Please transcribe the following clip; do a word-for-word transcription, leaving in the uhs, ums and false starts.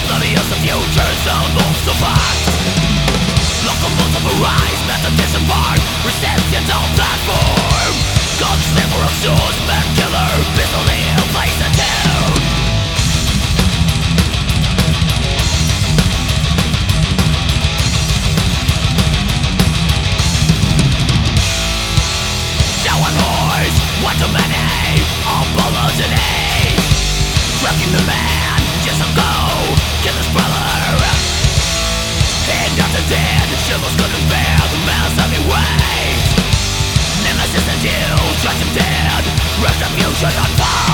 Oblivious the future's almost a fact. Locomotive arise, Methodist apart, resistance on platform. Gunslinger of swords, man killer, pistol nail, place the town. Showing noise, one too many, all bullets and age. Tracking the man, just a go, kill his brother. And after dead, shivers couldn't bear the man's heavy weight. Nemesis and you, judge him dead, retribution on fire.